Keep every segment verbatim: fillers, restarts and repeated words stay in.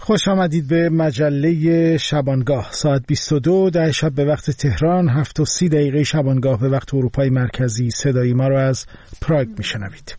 خوش آمدید به مجله شبانگاه. ساعت بیست و دو ده شب به وقت تهران، هفت و سی دقیقه شبانگاه به وقت اروپای مرکزی. صدای ما رو از پراگ میشنوید.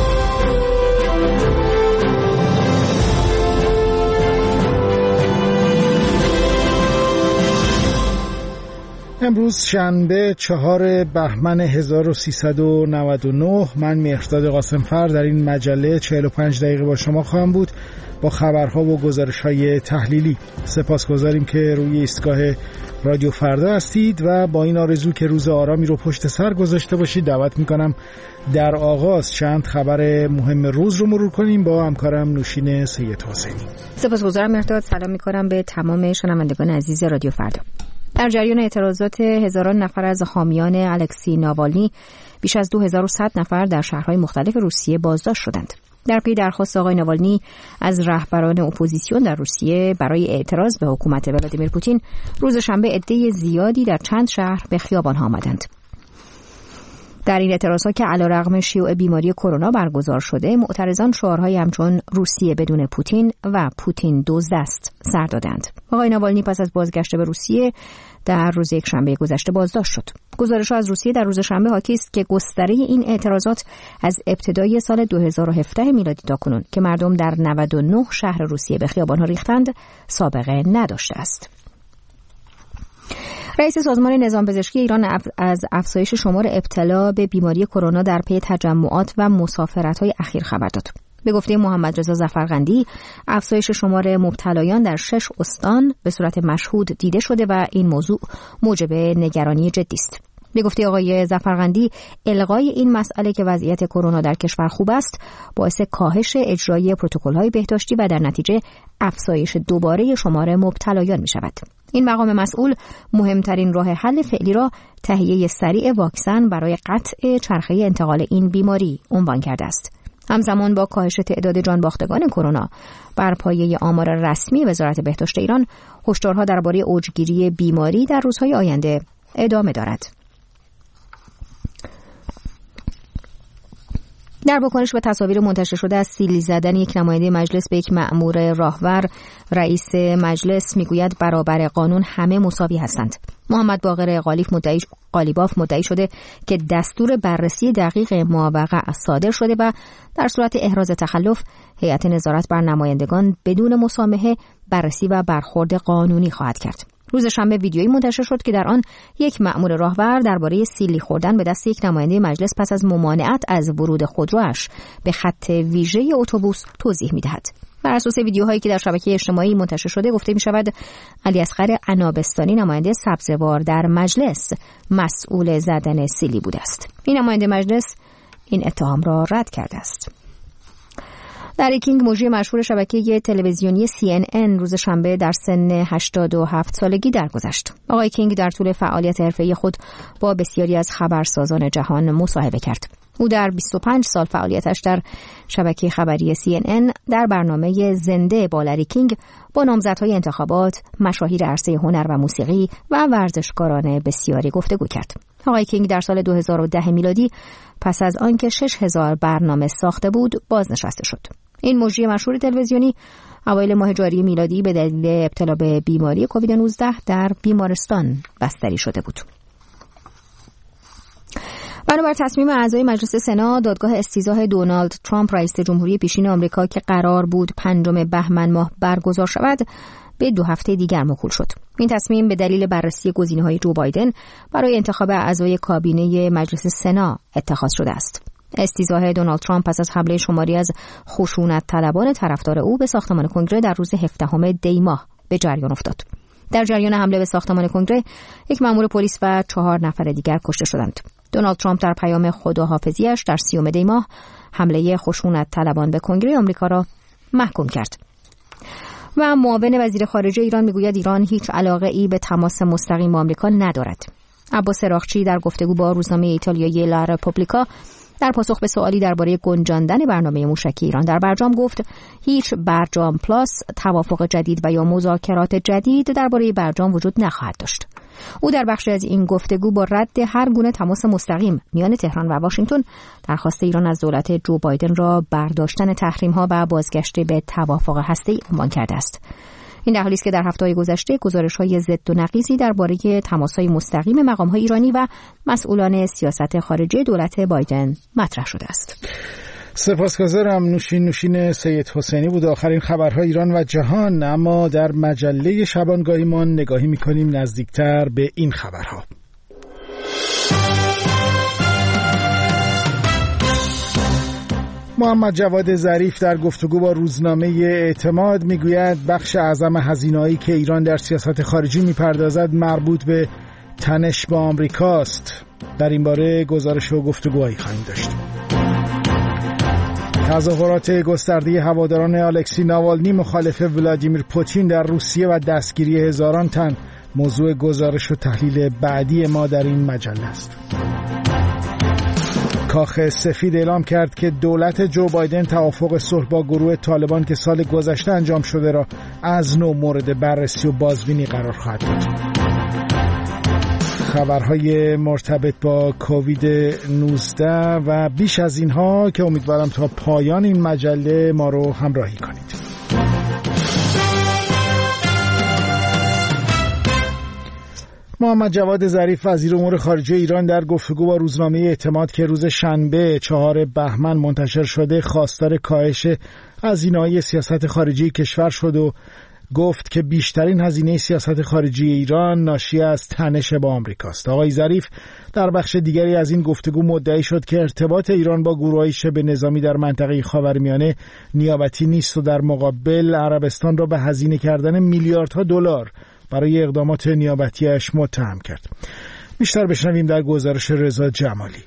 امروز شنبه چهار بهمن هزار و سیصد و نود و نه. من مهرداد قاسمفر در این مجله چهل و پنج دقیقه با شما خواهم بود با خبرها و گزارش‌های تحلیلی. سپاسگزاریم که روی ایستگاه رادیو فردا هستید و با این آرزو که روز آرامی رو پشت سر گذاشته باشید دعوت میکنم در آغاز چند خبر مهم روز رو مرور کنیم با همکارم نوشین سید حسینی. سپاسگزارم مهرداد. سلام میکنم به تمام شنوندگان عزیز رادیو فردا. در جریان اعتراضات هزاران نفر از حامیان الکسی ناوالنی، بیش از دو هزار و صد نفر در شهرهای مختلف روسیه بازداشت شدند. در پی درخواست آقای ناوالنی از رهبران اپوزیسیون در روسیه برای اعتراض به حکومت ولادیمیر پوتین، روز شنبه عده زیادی در چند شهر به خیابان‌ها آمدند. در این اعتراضات که علیرغم شیوع بیماری کرونا برگزار شده، معترضان شعارهایی همچون روسیه بدون پوتین و پوتین دزد است سر دادند. آقای ناوالنی پس از بازگشت به روسیه در روز یک شنبه گذشته بازداشت شد. گزارش‌ها از روسیه در روز شنبه حاکی است که گستره این اعتراضات از ابتدای سال دو هزار و هفده میلادی تاکنون که مردم در نود و نه شهر روسیه به خیابان‌ها ریختند سابقه نداشته است. رئیس سازمان نظام پزشکی ایران از افزایش شمار ابتلا به بیماری کرونا در پی تجمعات و مسافرت‌های اخیر خبر داد. به گفته محمد رضا ظفرقندی، افزایش شمار مبتلایان در شش استان به صورت مشهود دیده شده و این موضوع موجب نگرانی جدی است. به گفته آقای ظفرقندی، الغای این مسئله که وضعیت کرونا در کشور خوب است، باعث کاهش اجرای پروتکل‌های بهداشتی و در نتیجه افزایش دوباره شمار مبتلایان می‌شود. این مقام مسئول مهمترین راه حل فعلی را تهیه سریع واکسن برای قطع چرخه انتقال این بیماری عنوان کرده است. همزمان با کاهش تعداد جانباختگان کرونا بر پایه آمار رسمی وزارت بهداشت ایران، هشدارها درباره اوجگیری بیماری در روزهای آینده ادامه دارد. در واکنش به تصاویر منتشر شده از سیلی زدن یک نماینده مجلس به یک مأمور راهور، رئیس مجلس میگوید برابر قانون همه مساوی هستند. محمد باقر قالیف مدعی قالیباف مدعی شده که دستور بررسی دقیق ماوقع صادر شده و در صورت احراز تخلف هیئت نظارت بر نمایندگان بدون مسامحه بررسی و برخورد قانونی خواهد کرد. روز شنبه ویدیویی منتشر شد که در آن یک مأمور راهور درباره سیلی خوردن به دست یک نماینده مجلس پس از ممانعت از ورود خودروش به خط ویژه اتوبوس توضیح می‌دهد. بر اساس ویدیوهایی که در شبکه اجتماعی منتشر شده گفته می‌شود علی اصغر عنابستانی نماینده سبزوار در مجلس مسئول زدن سیلی بوده است. این نماینده مجلس این اتهام را رد کرده است. لری کینگ، مجری مشهور شبکه تلویزیونی سی ان ان، روز شنبه در سن هشتاد و هفت سالگی درگذشت. آقای کینگ در طول فعالیت حرفه‌ای خود با بسیاری از خبرسازان جهان مصاحبه کرد. او در بیست و پنج سال فعالیتش در شبکه خبری سی ان ان در برنامه زنده با لری کینگ با نامزدهای انتخابات، مشاهیر عرصه هنر و موسیقی و ورزشکاران بسیاری گفتگو کرد. آقای کینگ در سال دو هزار و ده میلادی پس از آنکه شش هزار برنامه ساخته بود بازنشسته شد. این مجری مشهور تلویزیونی اوایل ماه جاری میلادی به دلیل ابتلا به بیماری کووید نوزده در بیمارستان بستری شده بود. بنابر تصمیم اعضای مجلس سنا، دادگاه استیضاح دونالد ترامپ رئیس جمهوری پیشین آمریکا که قرار بود پنجم بهمن ماه برگزار شود، به دو هفته دیگر موکول شد. این تصمیم به دلیل بررسی گزینه‌های جو بایدن برای انتخاب اعضای کابینه مجلس سنا اتخاذ شده است. استیضاح دونالد ترامپ پس از حمله شماری از خشونت طلبان طرفدار او به ساختمان کنگره در روز هفدهم دی ماه به جریان افتاد. در جریان حمله به ساختمان کنگره، یک مأمور پلیس و چهار نفر دیگر کشته شدند. دونالد ترامپ در پیام خداحافظی‌اش در سیوم دی ماه حمله خشونت طلبان به کنگره آمریکا را محکوم کرد. و معاون وزیر خارجه ایران میگوید ایران هیچ علاقه ای به تماس مستقیم با آمریکا ندارد. عباس راغچی در گفتگو با روزنامه ایتالیایی لا رپوبلیکا در پاسخ به سوالی درباره گنجاندن برنامه موشکی ایران در برجام گفت هیچ برجام پلاس، توافق جدید و یا مذاکرات جدید درباره برجام وجود نخواهد داشت. او در بخشی از این گفتگو با رد هر گونه تماس مستقیم میان تهران و واشنگتن درخواست ایران از دولت جو بایدن را برداشتن تحریم‌ها و بازگشت به توافق هسته‌ای عنوان کرده است. این در حالی است که در هفته‌های گذشته گزارش‌های ضد و نقیضی درباره تماس‌های مستقیم مقام‌های ایرانی و مسئولان سیاست خارجی دولت بایدن مطرح شده است. سپاسگزارم. نوشین نوشین سید حسینی بود. آخرین خبرهای ایران و جهان. اما در مجله شبانگاهیمان نگاهی می‌کنیم نزدیکتر به این خبرها. محمد جواد ظریف در گفتگو با روزنامه اعتماد میگوید بخش اعظم هزینه‌ای که ایران در سیاست خارجی میپردازد مربوط به تنش با آمریکاست. در این باره گزارش و گفتگوهایی خواهیم داشت. تظاهرات گسترده هواداران الکسی ناوالنی مخالف ولادیمیر پوتین در روسیه و دستگیری هزاران تن موضوع گزارش و تحلیل بعدی ما در این مجله است. کاخ سفید اعلام کرد که دولت جو بایدن توافق صلح با گروه طالبان که سال گذشته انجام شده را از نو مورد بررسی و بازبینی قرار خواهد داد. خبرهای مرتبط با کووید نوزده و بیش از اینها که امیدوارم تا پایان این مجله ما رو همراهی کنید. محمد جواد ظریف وزیر امور خارجه ایران در گفتگو با روزنامه اعتماد که روز شنبه چهار بهمن منتشر شده خواستار کاهش هزینه‌های سیاست خارجی کشور شد و گفت که بیشترین هزینه سیاست خارجی ایران ناشی از تنش با آمریکاست. آقای ظریف در بخش دیگری از این گفتگو مدعی شد که ارتباط ایران با گروه‌های شبه نظامی در منطقه خاورمیانه نیابتی نیست و در مقابل عربستان را به هزینه کردن میلیاردها دلار برای اقدامات نیابتیش متهم کرد. بیشتر بشنویم در گزارش رضا جمالی.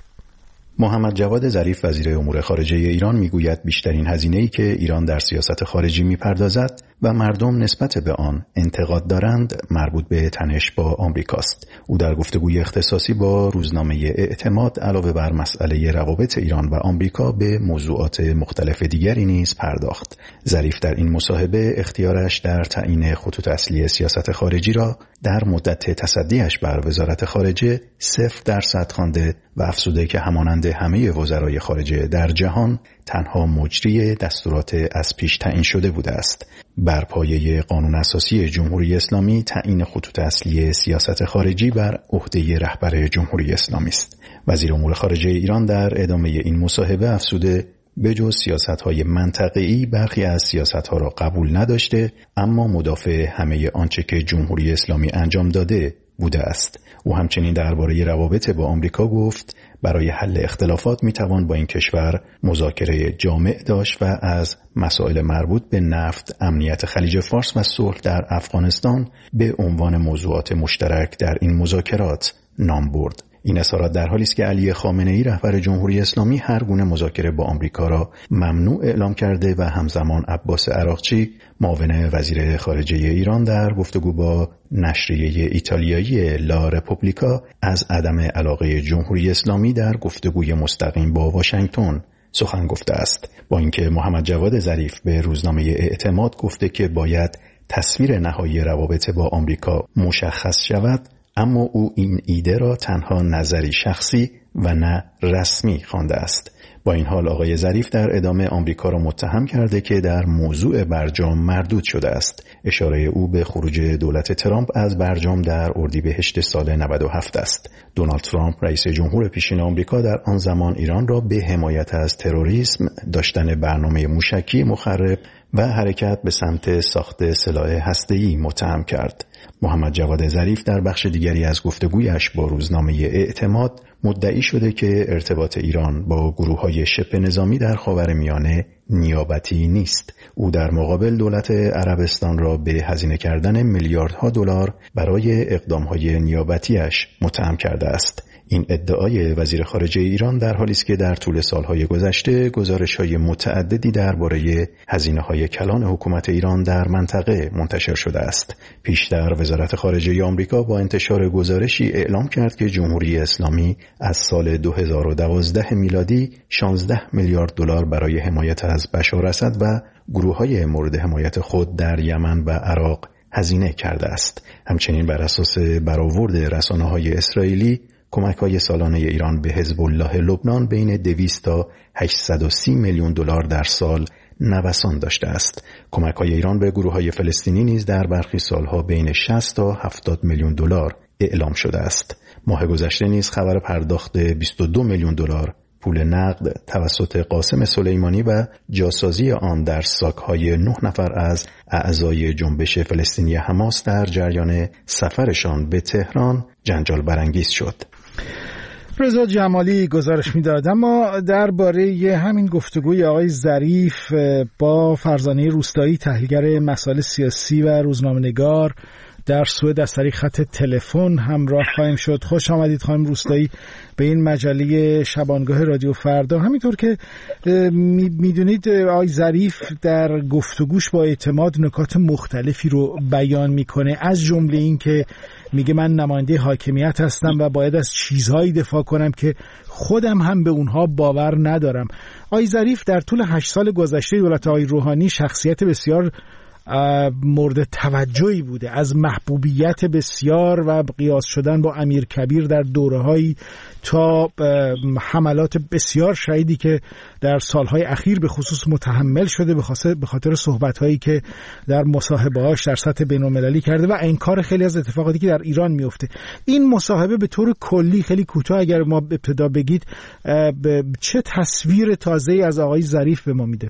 محمد جواد ظریف وزیر امور خارجه ایران میگوید بیشترین هزینه‌ای که ایران در سیاست خارجی میپردازد و مردم نسبت به آن انتقاد دارند مربوط به تنش با آمریکاست. او در گفتگوی اختصاصی با روزنامه اعتماد علاوه بر مسئله روابط ایران و آمریکا به موضوعات مختلف دیگری نیز پرداخت. ظریف در این مصاحبه اختیارش در تعیین خطوط اصلی سیاست خارجی را در مدت تصدیش بر وزارت خارجه صفر درصد خوانده و افزوده که همانند همه وزرای خارجه در جهان تنها مجری دستورات از پیش تعیین شده بوده است. بر پایه قانون اساسی جمهوری اسلامی تعیین خطوط اصلی سیاست خارجی بر عهده رهبر جمهوری اسلامی است. وزیر امور خارجه ایران در ادامه این مصاحبه افزوده بجز سیاست‌های منطقه‌ای برخی از سیاست‌ها را قبول نداشته اما مدافع همه آنچه که جمهوری اسلامی انجام داده بوده است. او همچنین درباره روابط با آمریکا گفت برای حل اختلافات میتوان با این کشور مذاکره جامع داشت و از مسائل مربوط به نفت، امنیت خلیج فارس و صلح در افغانستان به عنوان موضوعات مشترک در این مذاکرات نام برد. این اظهارات در حالی است که علی خامنه‌ای رهبر جمهوری اسلامی هر گونه مذاکره با آمریکا را ممنوع اعلام کرده و همزمان عباس عراقچی معاون وزیر خارجه ایران در گفتگو با نشریه ایتالیایی لا رپوبلیکا از عدم علاقه جمهوری اسلامی در گفتگوی مستقیم با واشنگتن سخن گفته است. با اینکه محمد جواد ظریف به روزنامه اعتماد گفته که باید تصویر نهایی روابط با آمریکا مشخص شود، اما او این ایده را تنها نظری شخصی و نه رسمی خوانده است. با این حال آقای ظریف در ادامه آمریکا را متهم کرده که در موضوع برجام مردود شده است. اشاره او به خروج دولت ترامپ از برجام در اردیبهشت سال نود و هفت است. دونالد ترامپ رئیس جمهور پیشین آمریکا در آن زمان ایران را به حمایت از تروریسم، داشتن برنامه موشکی مخرب و حرکت به سمت ساخت سلاح هسته‌ای متهم کرد. محمد جواد ظریف در بخش دیگری از گفتگویش با روزنامه اعتماد مدعی شده که ارتباط ایران با گروه‌های شبه نظامی در خاورمیانه نیابتی نیست. او در مقابل دولت عربستان را به هزینه کردن میلیاردها دلار برای اقدام‌های نیابتیش متهم کرده است. این ادعای وزیر خارجه ایران در حالی است که در طول سالهای گذشته گزارش‌های متعددی درباره هزینه‌های کلان حکومت ایران در منطقه منتشر شده است. پیشتر وزارت خارجه آمریکا با انتشار گزارشی اعلام کرد که جمهوری اسلامی از سال دو هزار و دوازده میلادی شانزده میلیارد دلار برای حمایت از بشار اسد و گروه‌های مورد حمایت خود در یمن و عراق هزینه کرده است. همچنین بر اساس برآورد رسانه‌های اسرائیلی کمک‌های سالانه ایران به حزب الله لبنان بین دویست تا هشتصد و سی میلیون دلار در سال نوسان داشته است. کمک‌های ایران به گروه‌های فلسطینی نیز در برخی سالها بین شصت تا هفتاد میلیون دلار اعلام شده است. ماه گذشته نیز خبر پرداخت بیست و دو میلیون دلار پول نقد توسط قاسم سلیمانی و جاسازی آن در ساک‌های نه نفر از اعضای جنبش فلسطینی حماس در جریان سفرشان به تهران جنجال برانگیز شد. رضا جمالی گزارش میداد. اما درباره همین گفتگوی آقای ظریف با فرزانه روستایی تحلیلگر مسائل سیاسی و روزنامه‌نگار در سوئد از طریق خط تلفن همراه خواهیم شد. خوش آمدید خانم روستایی به این مجله شبانگاه رادیو فردا. همینطور که میدونید آقای ظریف در گفتگوش با اعتماد نکات مختلفی رو بیان میکنه، از جمله این که میگه من نماینده حاکمیت هستم و باید از چیزهایی دفاع کنم که خودم هم به اونها باور ندارم. آقای ظریف در طول هشت سال گذشته دولت آقای روحانی شخصیت بسیار مورد توجهی بوده، از محبوبیت بسیار و قیاس شدن با امیر کبیر در دوره‌هایی تا حملات بسیار شدیدی که در سالهای اخیر به خصوص متحمل شده به خاطر صحبت‌هایی که در مصاحبه‌هاش در سطح بین‌المللی کرده و انکار خیلی از اتفاقاتی که در ایران میفته. این مصاحبه به طور کلی خیلی کوتاه اگر ما ابتدا بگید چه تصویر تازه‌ای از آقای ظریف به ما میده؟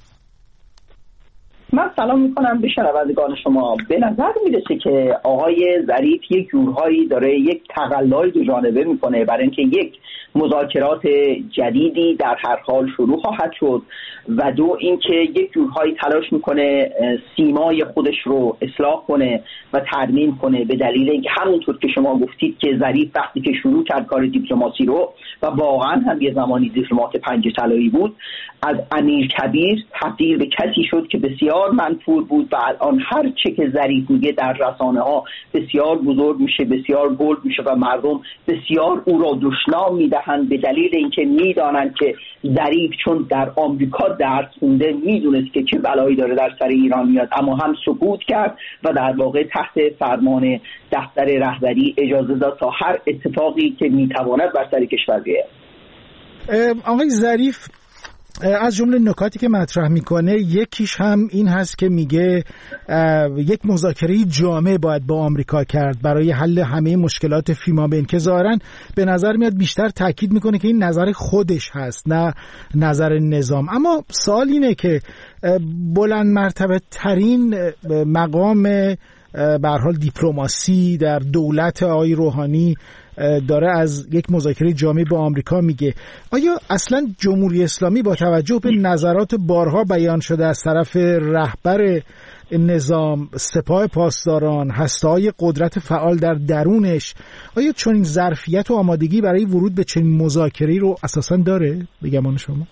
من سلام میکنم به شنوندگان شما. به نظر میرسه که آقای ظریف یک جورهایی داره یک تقلای دو جانبه میکنه، برای اینکه یک مذاکرات جدیدی در هر حال شروع خواهد شد و دو اینکه یک جورهایی تلاش میکنه سیمای خودش رو اصلاح کنه و ترمیم کنه، به دلیل اینکه همونطور که شما گفتید که ظریف وقتی که شروع کرد کار دیپلماسی رو و واقعا هم یه زمانی دیپلمات پنجه طلایی بود، از امیر کبیر تبدیل به کسی شد که بسیار منفور بود و الان هر چه که ظریف میگه در رسانه ها بسیار بزرگ میشه، بسیار بولد میشه و مردم بسیار او را دشنام میدهند، به دلیل اینکه میدانند که ظریف چون در آمریکا درس خونده میدونست که چه بلایی داره در سر ایران میاد، اما هم سکوت کرد و در واقع تحت فرمان دفتر رهبری اجازه داد تا هر اتفاقی که میتواند بر سر کشور بیاید. آقای ظریف از جمله نکاتی که مطرح میکنه یکیش هم این هست که میگه یک مذاکره جامع باید با آمریکا کرد برای حل همه مشکلات فیمابین که ظاهرا به نظر میاد بیشتر تاکید میکنه که این نظر خودش هست نه نظر نظام. اما سوال اینه که بلند مرتبه ترین مقام به هر حال دیپلماسی در دولت آقای روحانی داره از یک مذاکره جامع با آمریکا میگه. آیا اصلا جمهوری اسلامی با توجه به نظرات بارها بیان شده از طرف رهبر نظام، سپاه پاسداران، هسته‌های قدرت فعال در درونش، آیا چنین ظرفیت و آمادگی برای ورود به چنین مذاکره‌ای رو اساسا داره به گمان شما؟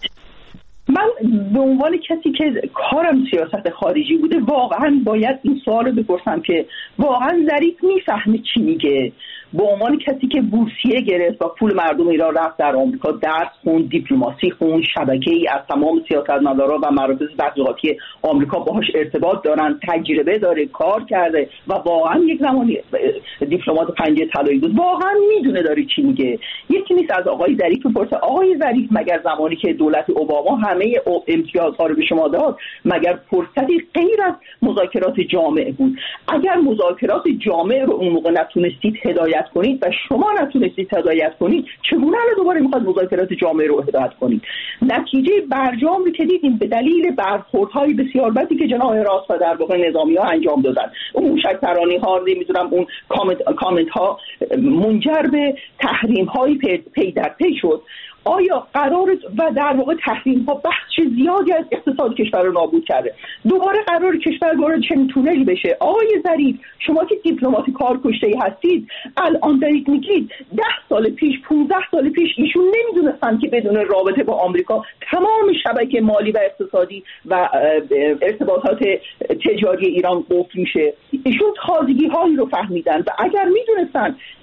من به عنوان کسی که کارم سیاست خارجی بوده واقعا باید این سوال رو بپرسم که واقعا ظریف میفهمه چی میگه. به عنوان کسی که بورسیه گرفت و پول مردم ایران رفت در آمریکا درس خوند، دیپلماسی خوند، شبکه‌ای از تمام سیاستمداران و مراکز تحقیقاتی آمریکا باهاش ارتباط دارن، تجربه داره، کار کرده و واقعا یک زمانی دیپلمات پنجه طلایی بود، واقعا میدونه داره چی میگه. یکی نیست از آقای ظریف بپرسه آقای ظریف مگر زمانی که دولت اوباما همه امتیازها رو به شما داد مگر فرصتی غیر از مذاکرات جامع بود؟ اگر مذاکرات جامع رو اون موقع نتونستید هدایت کنید و شما نتونستید هدایت کنید، چگونه الان دوباره میخواد مذاکرات جامع رو هدایت کنید؟ نتیجه برجام رو که دیدیم به دلیل برخوردهای بسیار بدی که جناح راست و در واقع نظامی ها انجام دادن، اون موشک پرانی ها نمیدونم اون کامنت کامنت ها منجر به تحریم های پی در پی شد. آیا قرار و در واقع تحریم ها بخش زیادی از اقتصاد کشور رو نابود کرده، دوباره قرار کشور وارد چنین تونلی بشه؟ آقای ظریف شما که دیپلمات کارکشته‌ای هستید الان دارید میگید ده سال پیش پانزده سال پیش ایشون نمیدونستن که بدون رابطه با آمریکا تمام شبکه مالی و اقتصادی و ارتباطات تجاری ایران قفل میشه. ایشون تازگی هایی رو فهمیدن و اگر میدونستن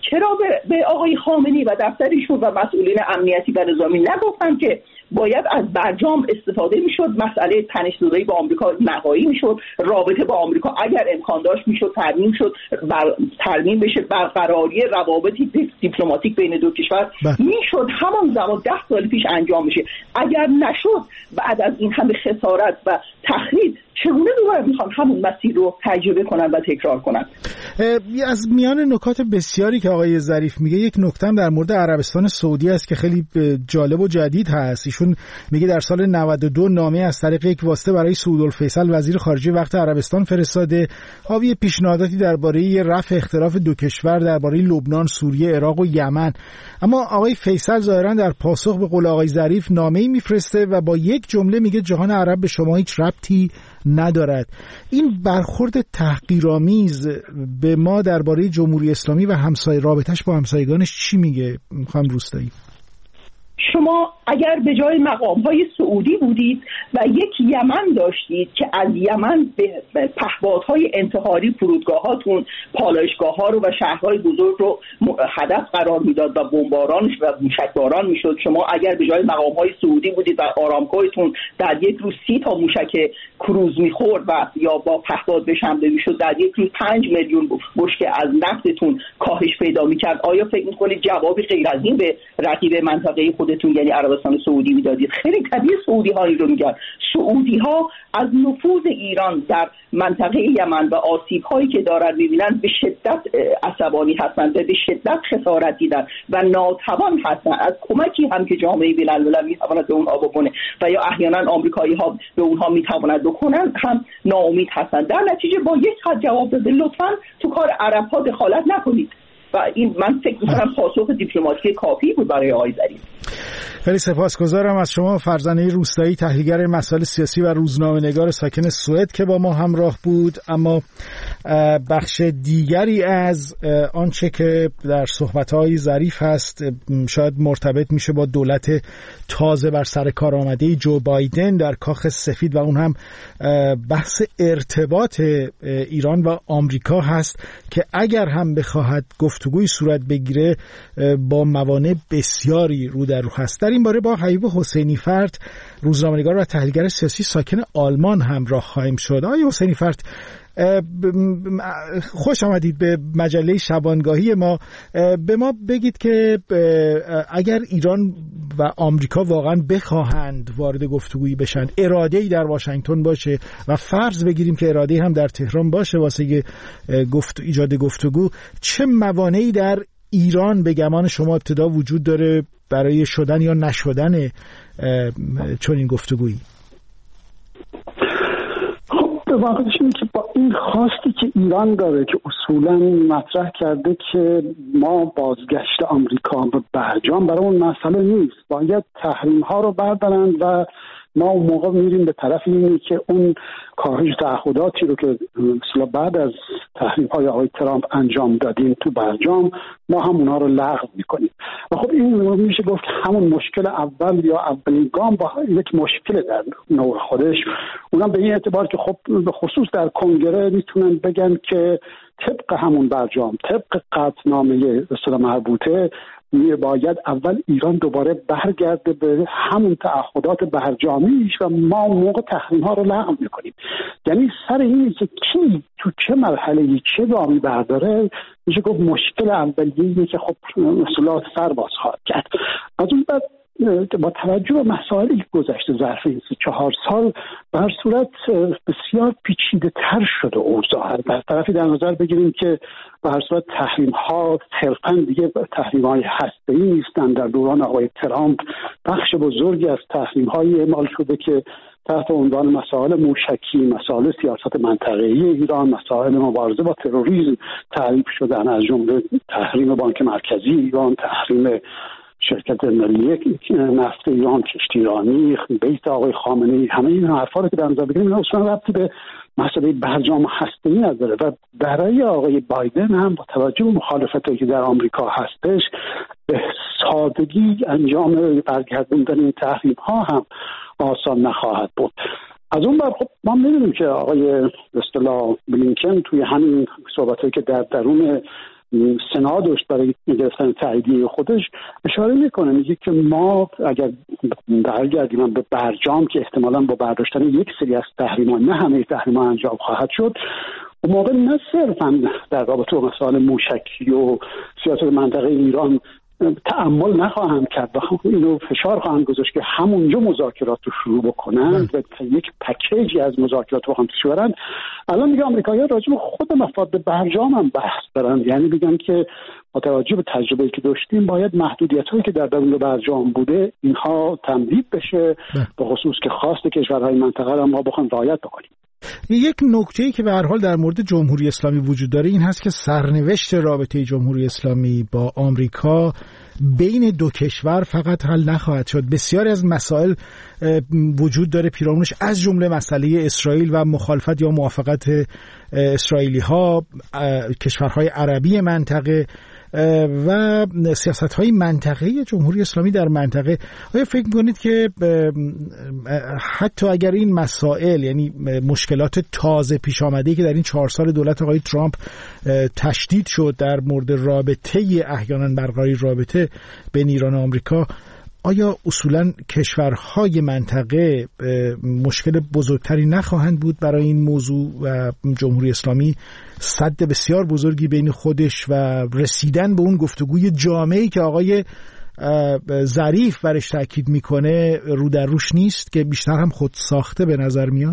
چرا به آقای خامنه‌ای و دفترشون و مسئولین امنیتی و نظامی نگفتن که باید از برجام استفاده میشد، مسئله تنش‌زدایی با آمریکا نهایی میشد، رابطه با آمریکا اگر امکان داشت میشد ترمیم شد، بر ترمیم بشه، برقراری روابطی دیپلماتیک بین دو کشور میشد همان زمان ده سال پیش انجام میشه. اگر نشد بعد از این همه خسارت و تخریب چگونه دوباره میخوان همون مسیر رو تجربه کنن و تکرار کنن؟ از میان نکات بسیاری که آقای ظریف میگه یک نکته هم در مورد عربستان سعودی است که خیلی جالب و جدید هست. ایشون میگه در سال نود و دو نامه از طریق یک واسطه برای سعودالفیصل وزیر خارجه وقت عربستان فرستاده، حاوی پیشنهاداتی درباره رفع اختلاف دو کشور درباره لبنان، سوریه، عراق و یمن. اما آقای فیصل ظاهرا در پاسخ به قول آقای ظریف نامه‌ای میفرسته و با یک جمله میگه جهان عرب به شما هیچ ربطی ندارد. این برخورد تحقیرآمیز به ما درباره جمهوری اسلامی و همسایه رابطش با همسایگانش چی میگه؟ میخوام روستایی. شما اگر به جای مقام‌های سعودی بودید و یک یمن داشتید که از یمن به پهپادهای انتحاری فرودگاهاتون پالایشگاه‌ها رو و شهرهای بزرگ رو هدف قرار میداد و بمبارانش و موشکباران میشد، شما اگر به جای مقام‌های سعودی بودید و آرامکوتون در یک روز سی تا موشک کروز میخورد و یا با پهپاد بهش حمله میشد، در یک روز پنج میلیون بشکه از نفتتون کاهش پیدا میکرد، آیا فکر میکنید جوابی غیر از این به رقیب منطقه خودتون یعنی عربستان سعودی میدادید؟ خیلی طبیعی سعودی ها این رو میگن. سعودی ها از نفوذ ایران در منطقه یمن و آسیب هایی که دارن میبینن به شدت عصبانی هستند، به شدت خسارت دیدن و ناتوان هستند از کمکی هم که جامعه بین‌الملل میتواند به اونها بکنه و یا احیانا آمریکایی ها به اونها میتواند بکنن هم ناامید هستند. در نتیجه با یک خط جواب داده لطفاً تو کار عرب ها دخالت نکنید و این من فکر می‌کنم پاسخ دیپلماتیک کافی بود برای آقای ظریف. خیلی سپاسگزارم از شما فرزانه روستایی، تحلیلگر مسائل سیاسی و روزنامه‌نگار ساکن سوئد که با ما همراه بود. اما بخش دیگری از آنچه که در صحبت‌های ظریف هست شاید مرتبط میشه با دولت تازه بر سر کار آمده جو بایدن در کاخ سفید و اون هم بحث ارتباط ایران و آمریکا هست که اگر هم بخواهد گفتگوی صورت بگیره با موانع بسیاری رو در رو هست. در این باره با حبیب حسینی فرد، روزنامه‌نگار و تحلیلگر سیاسی ساکن آلمان همراه خواهیم شد. آقای حسینی فرد، خوش آمدید به مجله شبانگاهی ما. به ما بگید که اگر ایران و آمریکا واقعا بخواهند وارد گفتگویی بشن، اراده‌ای در واشنگتن باشه و فرض بگیریم که اراده هم در تهران باشه واسه گفت ایجاد گفتگو، چه موانعی در ایران به گمان شما ابتدا وجود داره برای شدن یا نشدن چون این گفتگویی؟ به واقعش اینه که با این خواستی که ایران داره که اصولاً مطرح کرده که ما بازگشت آمریکا به برجام برای اون مسئله نیست، باید تحریم ها رو بردارند و ما اون موقع میریم به طرف اینی که اون کاهش تعهداتی رو که مثلا بعد از تحریم های آقای ترامپ انجام دادیم تو برجام ما هم اونها رو لغو میکنیم. و خب این میشه گفت همون مشکل اول یا اولین گام با یک مشکل در نوع خودش، اونم به این اعتبار که خب به خصوص در کنگره میتونن بگن که طبق همون برجام، طبق قطعنامه اصلا مربوطه، باید اول ایران دوباره برگرده به همون تعهدات برجامیش و ما موقع تحریم ها رو لغو میکنیم. یعنی سر اینه که کی تو چه مرحله‌ای چه گامی برداره، میشه گفت مشکل اولیه که خب اصلاحات سر باز خواهد کرد. از اون بعد با توجه به مسائلی که گذشته ظرف این چهار سال به هر صورت بسیار پیچیده تر شده اوضاع. در طرفی در نظر بگیریم که به هر صورت تحریم ها صرفاً دیگه تحریم های هسته‌ای نیستند. در دوران آقای ترامپ بخش بزرگی از تحریم های اعمال شده که تحت عنوان مسائل موشکی، مسائل سیاست منطقه‌ای ایران، مسائل مبارزه با تروریسم تعریف شدن، از جمله تحریم بانک مرکزی ایران، تحریم شرکت ملی نفت ایران، کشتی ایرانی، بیت آقای خامنه‌ای. همه این حرفا رو که در نظر بگیریم اصلا ربطی به مسئله برجام هسته‌ای نداره و برای آقای بایدن هم با توجه به مخالفتی که در آمریکا هستش به سادگی انجام برگردوندن این تحریم ها هم آسان نخواهد بود. از اون بر خب ما می‌بینیم که آقای به اصطلاح بلینکن توی همین صحبتایی که در درون سنادش برای گرفتن تاییدیه خودش اشاره میکنه، میگه که ما اگر برگردیم به برجام که احتمالاً با برداشتن یک سری از تحریم‌ها، نه همه تحریم‌ها انجام خواهد شد، اون موقع نه صرفاً در رابطه با مسائل موشکی و سیاست منطقه ایران تأمل نخواهند کرد و اینو فشار خواهند گذاشت که همونجا مذاکرات رو شروع بکنند و یک پکیجی از مذاکرات رو خواهند شورن. الان میگه آمریکایی‌ها راجع به خود مفاد برجام هم بحث دارن، یعنی میگن که با توجه به تجربه‌ای که داشتیم باید محدودیت‌هایی که در درون برجام بوده اینها تمدید بشه، به خصوص که خواست کشورهای منطقه رو ما بخوایم رعایت بکنیم. یک نکته‌ای که به هر حال در مورد جمهوری اسلامی وجود داره این هست که سرنوشت رابطه جمهوری اسلامی با آمریکا بین دو کشور فقط حل نخواهد شد. بسیاری از مسائل وجود داره پیرامونش، از جمله مسئله اسرائیل و مخالفت یا موافقت اسرائیلی‌ها، کشورهای عربی منطقه و سیاست‌های منطقه‌ای جمهوری اسلامی در منطقه. آیا فکر می‌کنید که حتی اگر این مسائل، یعنی مشکلات تازه پیش آمده‌ای که در این چهار سال دولت آقای ترامپ تشدید شد در مورد رابطه احیانا برقراری رابطه بین ایران و آمریکا، آیا اصولاً کشورهای منطقه مشکل بزرگتری نخواهند بود برای این موضوع و جمهوری اسلامی سد بسیار بزرگی بین خودش و رسیدن به اون گفتگوی جامعی که آقای ظریف برش تاکید میکنه رو در روش نیست که بیشتر هم خود ساخته به نظر میاد؟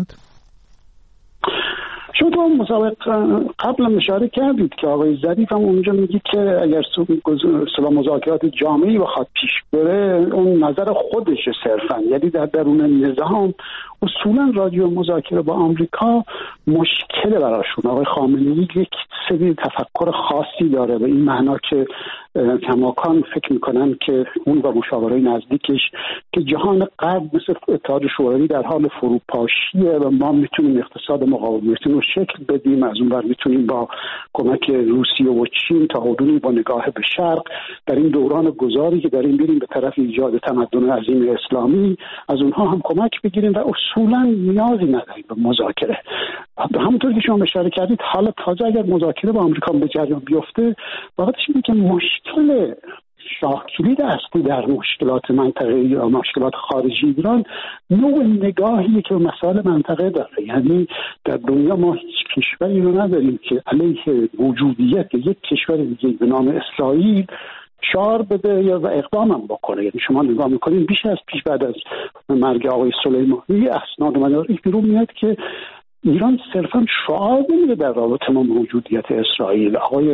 چون تو مسابقه قبل اشاره کردید که آقای ظریف هم اونجا میگه که اگر سلام مذاکرات جامعی بخواد پیش بره اون نظر خودشه صرفا، یعنی در درون نظام اصولا راجع به مذاکره با آمریکا مشکل براشون. آقای خامنه‌ای یک سری تفکر خاصی داره به این معنا که کماکان فکر میکنن که اون و مشاورای نزدیکش که جهان غرب مثل اتحاد شوروی در حال فروپاشیه و ما میتونیم اقتصاد مقاومتی رو شکل بدیم، از اون ور میتونیم با کمک روسیه و چین تا حدودی با نگاه به شرق در این دوران گذاری که داریم بریم به طرف ایجاد تمدن عظیم اسلامی از اونها هم کمک بگیریم و اصولا نیازی نداریم به مذاکره. همونطور که شما اشاره کردید حالا تازه اگر مذاکره با آمریکا به جریان بیفته واقعاً اینه که مشکل شاهکلید اصلی در مشکلات منطقه یا مشکلات خارجی ایران نوع نگاهی که به مسائل منطقه داره. یعنی در دنیا ما هیچ کشوری رو نداریم که علیه وجودیت یک کشور دیگه به نام اسرائیل شعار بده یا و اقدام هم بکنه. یعنی شما نگاه میکنید بیش از پیش بعد از مرگ آقای سلیمانی اسناد مدارک بیرون میاد که ایران صرفا شعار نمیده در رابطه با موجودیت اسرائیل. آقای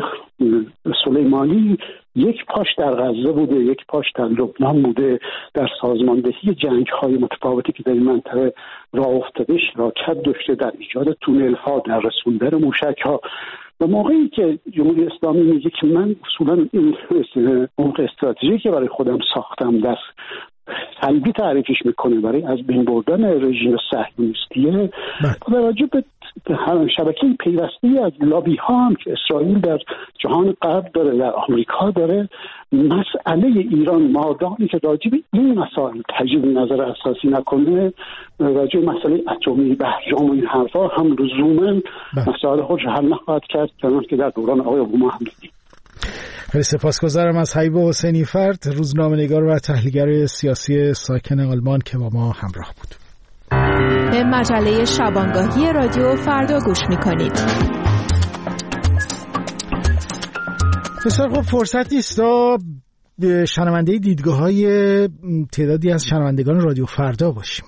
سلیمانی یک پاش در غزه بوده، یک پاش در لبنان بوده، در سازماندهی جنگ‌های متفاوتی که در این منطقه راه افتاده شراکت داشته، در ایجاد تونل‌ها، در رسوندن موشک‌ها. و موقعی که جمهوری اسلامی میگه که من اصولا این عمق استراتژی که برای خودم ساختم در سلبی تعریفش میکنه برای از بین بردن رژیم صهیونیستیه، با توجه به شبکه پیوسته از لابی ها هم که اسرائیل در جهان غرب داره، در آمریکا داره، مسئله ایران مادامی که راجع به این مسائل تجدید نظر اساسی نکنه، راجع به مسئله اتمی برجام و این حرفا هم لزوما مسائل خودش حل نخواهد کرد که در دوران آقای اوباما هم دیدیم. خیلی سپاسگزارم از حبیب حسینی فرد، روزنامه‌نگار و تحلیلگر سیاسی ساکن آلمان که با ما همراه بود. به مجله شبانگاهی رادیو فردا گوش می‌کنید. بسیار خب، فرصت نیست تا شنونده دیدگاه‌های تعدادی از شنوندگان رادیو فردا باشیم.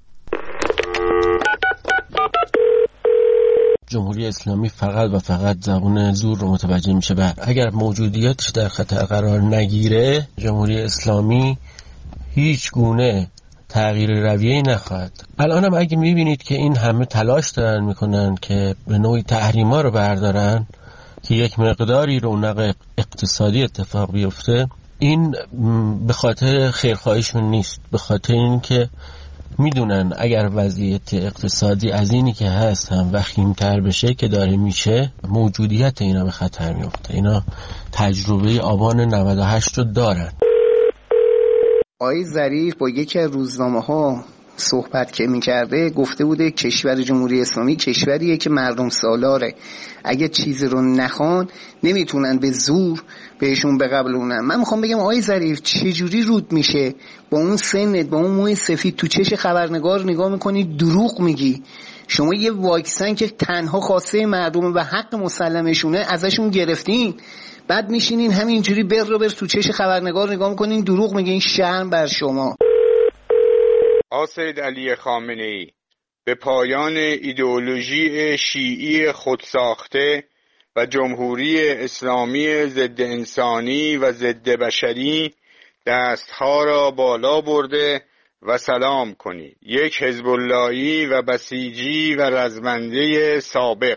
جمهوری اسلامی فقط و فقط زبون زور رو متوجه میشه و اگر موجودیتش در خطر قرار نگیره جمهوری اسلامی هیچ گونه تغییر رویه‌ای نخواهد. الان هم اگه میبینید که این همه تلاش دارن میکنن که به نوعی تحریما رو بردارن که یک مقداری رونق اقتصادی اتفاق بیفته، این به خاطر خیرخواهیشون نیست، به خاطر اینکه میدونن اگر وضعیت اقتصادی از اینی که هست هم وخیم‌تر بشه که داره میشه، موجودیت اینا به خطر میفته. اینا تجربه آبان نود و هشت رو دارن. آقای ظریف با یکی از روزنامه‌ها صحبت که میکرده گفته بوده کشور جمهوری اسلامی کشوریه که مردم سالاره، اگه چیزی رو نخوان نمیتونن به زور بهشون بقبلونن. من میخوام بگم آقای ظریف چجوری رود میشه با اون سنت با اون موی سفید تو چش خبرنگار نگاه میکنی دروغ میگی؟ شما یه واکسن که تنها خواسته مردم و حق مسلمشونه ازشون گرفتین، بعد میشینین همینجوری بر رو بر تو چش خبرنگار نگاه میکنین دروغ میگین. شرم بر شما. سید علی خامنه‌ای به پایان ایدئولوژی شیعی خودساخته و جمهوری اسلامی ضد انسانی و ضد بشری دستها را بالا برده و سلام کنید. یک حزب اللهی و بسیجی و رزمنده سابق.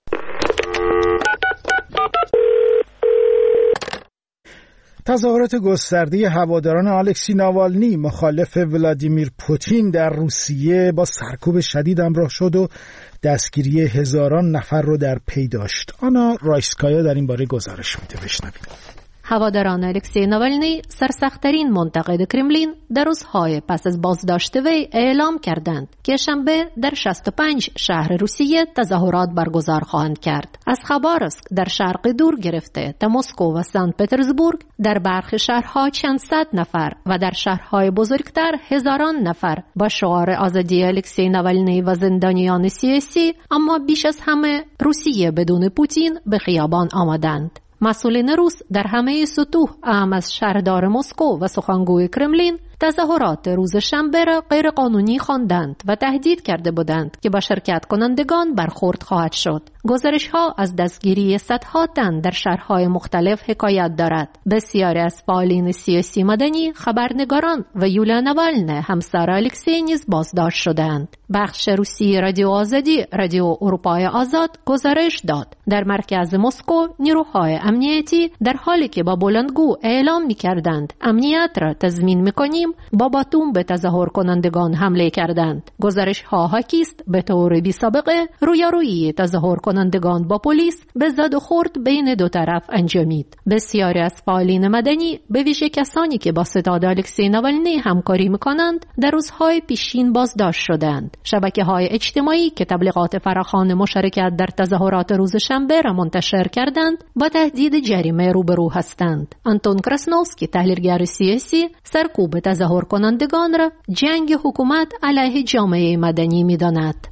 تظاهرات گسترده هواداران الکسی ناوالنی مخالف ولادیمیر پوتین در روسیه با سرکوب شدید همراه شد و دستگیری هزاران نفر رو در پی داشت. آنا رایسکایا در این باره گزارش میده، بشنوید. هواداران الکسی ناوالنی سرسخت‌ترین منتقد کرملین در روزهای پس از بازداشت وی اعلام کردند که شنبه در شصت و پنج شهر روسیه تظاهرات برگزار خواهند کرد. از خبارسک در شرق دور گرفته تا مسکو و سنت پترزبورگ در برخی شهرها چند صد نفر و در شهرهای بزرگتر هزاران نفر با شعار آزادی الکسی ناوالنی و زندانیان سیاسی، اما بیش از همه روسیه بدون پوتین به خیابان آمدند. مسئولین روس در همه سطوح اهم از شهردار مسکو و سخنگوی کرملین تظاهرات روز شنبه را غیر قانونی خواندند و تهدید کرده بودند که با شرکت کنندگان برخورد خواهد شد. گزارش ها از دستگیری صدها تن در شهرهای مختلف حکایت دارد. بسیاری از فعالین سیاسی مدنی، خبرنگاران و یولیا ناوالنی همسر الکسی نیز بازداشت شدند. بخش روسی رادیو آزادی، رادیو اروپای آزاد گزارش داد در مرکز مسکو نیروهای امنیتی در حالی که با بلندگو اعلام می‌کردند امنیت را تضمین می‌کنیم با باتوم به تظاهر کنندگان حمله کردند. گزارش ها حاکی است به طور بی سابقه رویارویی تظاهر کنندگان با پلیس به زد و خورد بین دو طرف انجامید. بسیاری از فعالین مدنی به ویژه کسانی که با ستاد الکسی ناوالنی همکاری می‌کنند در روزهای پیشین بازداشت شدند. شبکه‌های اجتماعی که تبلیغات فراخوان مشارکت در تظاهرات روز شنبه را منتشر کردند با تهدید جریمه روبرو هستند. آنتون کراسنوفسکی تحلیلگر سیاسی سرکوب تظاهر کنندگان را جنگ حکومت علیه جامعه مدنی می‌داند.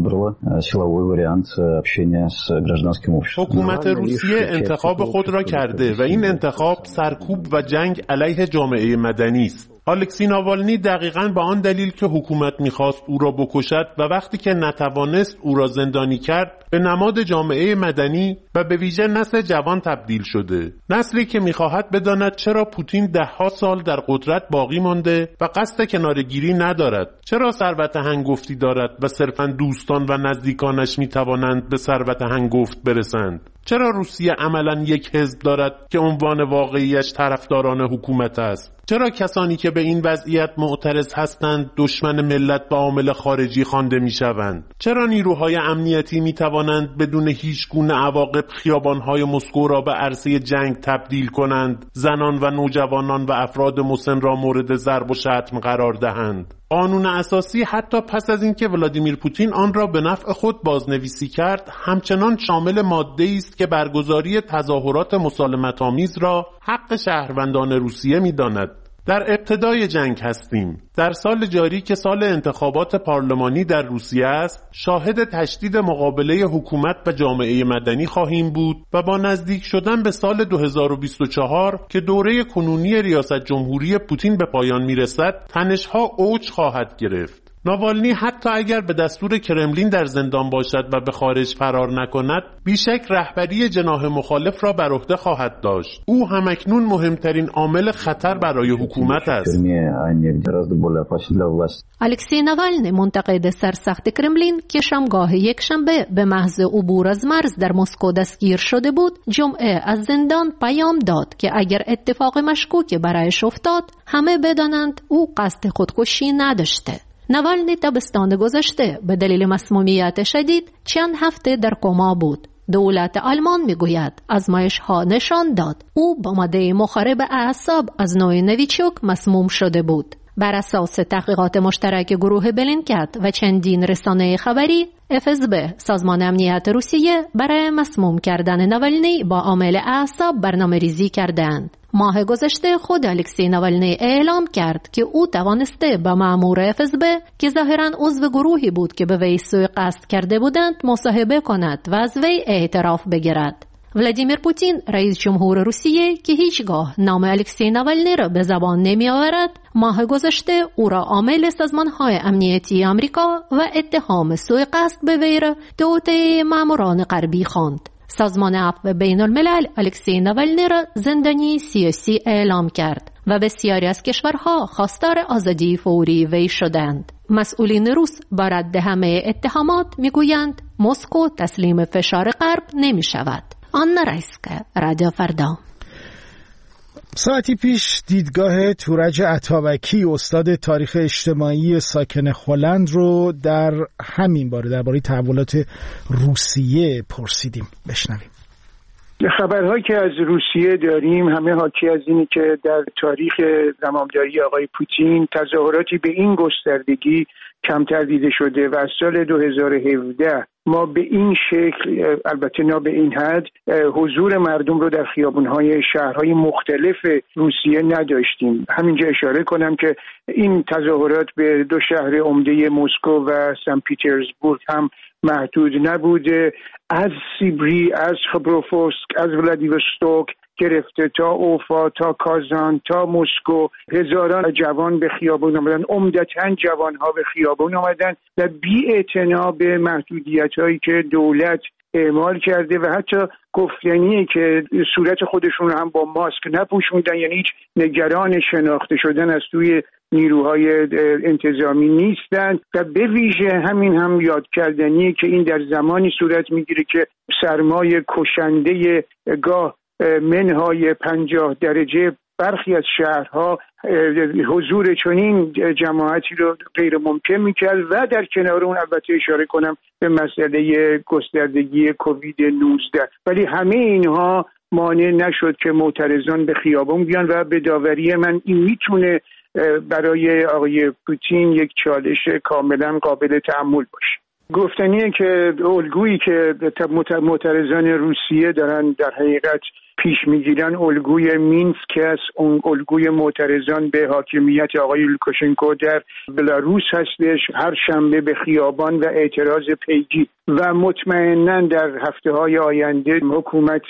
حکومت روسیه انتخاب خود را کرده و این انتخاب سرکوب و جنگ علیه جامعه مدنی است. الکسی ناوالنی دقیقاً به آن دلیل که حکومت می‌خواست او را بکشد و وقتی که نتوانست او را زندانی کرد به نماد جامعه مدنی و به ویژه نسل جوان تبدیل شده. نسلی که می‌خواهد بداند چرا پوتین ده‌ها سال در قدرت باقی مانده و قصد کناره‌گیری ندارد، چرا ثروت هنگفتی دارد و صرفاً دوستان و نزدیکانش می‌توانند به ثروت هنگفت برسند. چرا روسیه عملاً یک حزب دارد که عنوان واقعیش طرفداران حکومت است؟ چرا کسانی که به این وضعیت معترض هستند دشمن ملت و عامل خارجی خوانده میشوند؟ چرا نیروهای امنیتی میتوانند بدون هیچ گونه عواقب خیابانهای مسکو را به عرصه جنگ تبدیل کنند، زنان و نوجوانان و افراد مسن را مورد ضرب و شتم قرار دهند؟ قانون اساسی حتی پس از اینکه ولادیمیر پوتین آن را به نفع خود بازنویسی کرد، همچنان شامل ماده‌ای است که برگزاری تظاهرات مسالمت‌آمیز را حق شهروندان روسیه می‌داند. در ابتدای جنگ هستیم. در سال جاری که سال انتخابات پارلمانی در روسیه است، شاهد تشدید مقابله حکومت و جامعه مدنی خواهیم بود و با نزدیک شدن به سال دو هزار و بیست و چهار که دوره کنونی ریاست جمهوری پوتین به پایان میرسد، تنش‌ها اوج خواهد گرفت. ناوالنی حتی اگر به دستور کرملین در زندان باشد و به خارج فرار نکند، بیشک رهبری جناح مخالف را بر عهده خواهد داشت. او همکنون مهمترین عامل خطر برای حکومت است. الکسی ناوالنی منتقد سرسخت کرملین که شامگاه یک شنبه به محض عبور از مرز در مسکو دستگیر شده بود، جمعه از زندان پیام داد که اگر اتفاق مشکوک برایش افتاد، همه بدانند او قصد خودکشی نداشته. ناوالنی تابستان گذشته به دلیل مسمومیت شدید چند هفته در کما بود. دولت آلمان میگوید آزمایش‌ها نشان داد او با ماده مخرب اعصاب از نوع نویچوک مسموم شده بود. بر اساس تحقیقات مشترک گروه بلینکت و چندین رسانه خبری، اف اس بی سازمان امنیت روسیه برای مسموم کردن ناولنی با عامل اعصاب برنامه ریزی کردند. ماه گذشته خود الکسی ناولنی اعلام کرد که او توانسته با مأمور اف اس بی که ظاهراً عضو گروهی بود که به وی سوء قصد کرده بودند مصاحبه کند و از وی اعتراف بگیرد. ولادیمیر پوتین رئیس جمهور روسیه که هیچگاه نام الکسی ناولنی را به زبان نمی آورد، ماه گذشته او را عامل سازمان‌های امنیتی آمریکا و اتهام سوء قصد به وی را توطئه ماموران غربی خواند. سازمان عفو بین الملل الکسی ناولنی را زندانی سیاسی اعلام کرد و بسیاری از کشورها خواستار آزادی فوری وی شدند. مسئولین روس با رد همه اتهامات میگویند مسکو تسلیم فشار غرب نمی شود. آنا رایسکا، رادیو فردا. ساعتی پیش دیدگاه تورج عطابکی استاد تاریخ اجتماعی ساکن هلند رو در همین باره درباره تحولات روسیه پرسیدیم. بشنویم. خبرهایی که از روسیه داریم همه حاکی از اینه که در تاریخ زمامداری آقای پوتین تظاهراتی به این گستردگی کمتر دیده شده و از سال دو هزار و هفده ما به این شکل، البته نه به این حد، حضور مردم رو در خیابون‌های شهرهای مختلف روسیه نداشتیم. همینجا اشاره کنم که این تظاهرات به دو شهر عمده مسکو و سن پیترزبورگ هم محدود نبوده. از سیبری، از خبروفسک، از ولادیوستوک گرفته تا اوفا، تا کازان، تا مسکو، هزاران جوان به خیابون آمدن. عمدتاً جوانها به خیابون آمدن و بی‌اعتنا به محدودیت‌هایی که دولت اعمال کرده و حتی گفتنیه که صورت خودشون هم با ماسک نپوشوندن، یعنی هیچ نگران شناخته شدن از توی نیروهای انتظامی نیستند و به ویژه همین هم یاد کردنیه که این در زمانی صورت میگیره که سرمای کشنده گاه منهای پنجاه درجه برخی از شهرها حضور چنین جماعتی رو غیر ممکن میکرد و در کنار اون البته اشاره کنم به مسئله گستردگی کووید نوزده. ولی همه اینها مانع نشد که معترضان به خیابان بیان و به داوری من این میتونه برای آقای پوتین یک چالش کاملا قابل تأمل باشه. گفتنیه که الگویی که معترضان روسیه دارن در حقیقت پیش میگیرن الگوی مینسک است، اون الگوی معترضان به حاکمیت آقای لوکاشنکو در بلاروس هستش، هر شنبه به خیابان و اعتراض پیگی و مطمئناً در هفته‌های آینده حکومت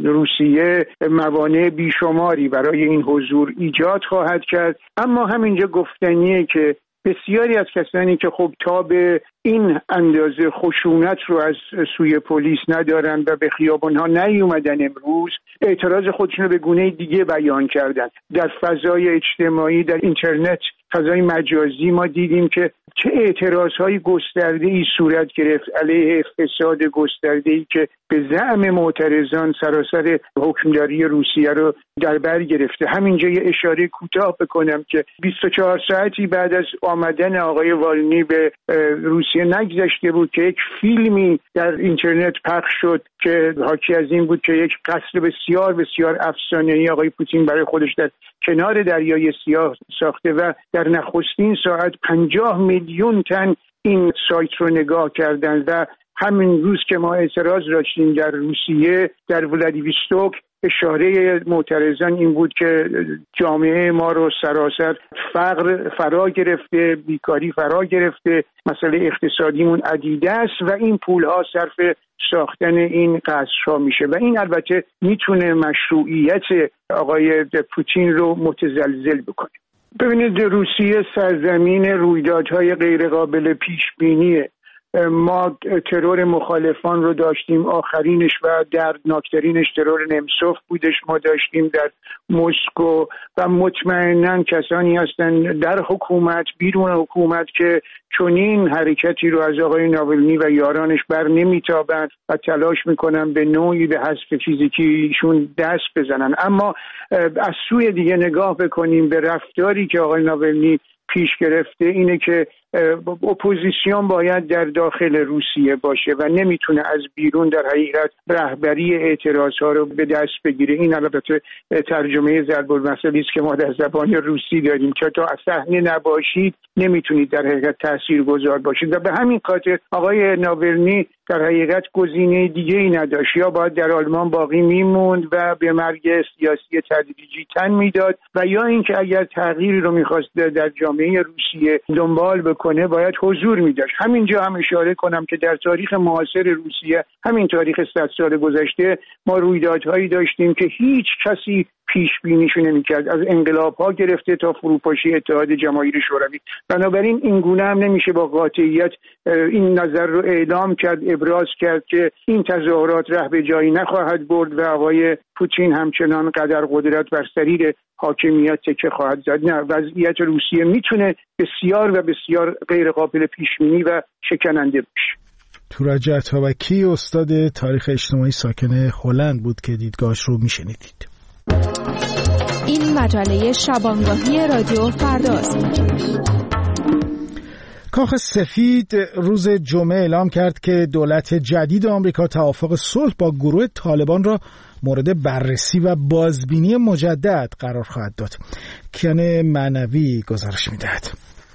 روسیه موانع بیشماری برای این حضور ایجاد خواهد کرد. اما همینجا گفتنیه که بسیاری از کسانی که خب تا به این اندازه خشونت رو از سوی پلیس ندارن و به خیابان‌ها نیومدن، امروز اعتراض خودشون رو به گونه دیگه بیان کردن. در فضای اجتماعی، در اینترنت، فضای مجازی ما دیدیم که چه اعتراضهای گسترده‌ای صورت گرفت علیه فساد گسترده‌ای که به زعم معترضان سراسر حکمرانی روسیه رو در بر گرفته. همینجا یه اشاره کوتاه بکنم که بیست و چهار ساعتی بعد از آمدن آقای والنی به روسیه نگذشته بود که یک فیلمی در اینترنت پخش شد که حاکی از این بود که یک قصر بسیار بسیار افسانه‌ای آقای پوتین برای خودش در کنار دریای سیاه ساخته و در نخستین ساعت پنجاه میلیون تن این سایت رو نگاه کردند و همین روز که ما اعتراض داشتیم در روسیه در ولادیوستوک، اشاره معترضان این بود که جامعه ما رو سراسر فقر فرا گرفته، بیکاری فرا گرفته، مسئله اقتصادیمون عدیده است و این پولها صرف ساختن این قصرها میشه و این البته میتونه مشروعیت آقای پوتین رو متزلزل بکنه. ببینید روسیه سرزمین رویدادهای غیرقابل پیش بینیه. ما ترور مخالفان رو داشتیم، آخرینش و دردناکترینش ترور نمسوف بودش ما داشتیم در مسکو و مطمئناً کسانی هستن در حکومت بیرون حکومت که چنین حرکتی رو از آقای ناولنی و یارانش بر نمیتابند و تلاش میکنن به نوعی به حذف فیزیکیشون دست بزنن. اما از سوی دیگه نگاه بکنیم به رفتاری که آقای ناولنی پیش گرفته، اینه که اپوزیسیون باید در داخل روسیه باشه و نمیتونه از بیرون در حقیقت رهبری اعتراضها رو به دست بگیره. این البته ترجمه ضرب المثلی است که ما در زبان روسی داریم که تا از صحنه نباشید نمیتونید در حقیقت تاثیرگذار باشید و به همین خاطر آقای ناولنی در حقیقت گزینه دیگه ای نداشت، یا باید در آلمان باقی میموند و به مرگ سیاسی تدریجی تن میداد و یا اینکه اگر تغییری رو میخواست در جامعه روسیه دنبال بکنه باید حضور میداشت. همینجا هم اشاره کنم که در تاریخ معاصر روسیه، همین تاریخ صد سال گذشته، ما رویدادهایی داشتیم که هیچ کسی پیش بینیشو نمی‌کرد، از انقلاب‌ها گرفته تا فروپاشی اتحاد جماهیر شوروی. بنابراین این گونه هم نمیشه با قاطعیت این نظر رو اعلام کرد، ابراز کرد که این تظاهرات ره به جایی نخواهد برد و آقای پوتین همچنان قدر قدرت بر سریر حاکمیت تکه خواهد زد. نه، وضعیت روسیه میتونه بسیار و بسیار غیر قابل پیش بینی و شکننده باشه. تورج عطابکی استاد تاریخ اجتماعی ساکن هلند بود که دیدگاهش رو میشنیدید. این مجله شبانگاهی رادیو فرداست. کاخ سفید روز جمعه اعلام کرد که دولت جدید آمریکا توافق صلح با گروه طالبان را مورد بررسی و بازبینی مجدد قرار خواهد داد. کیان معنوی گزارش می‌دهد.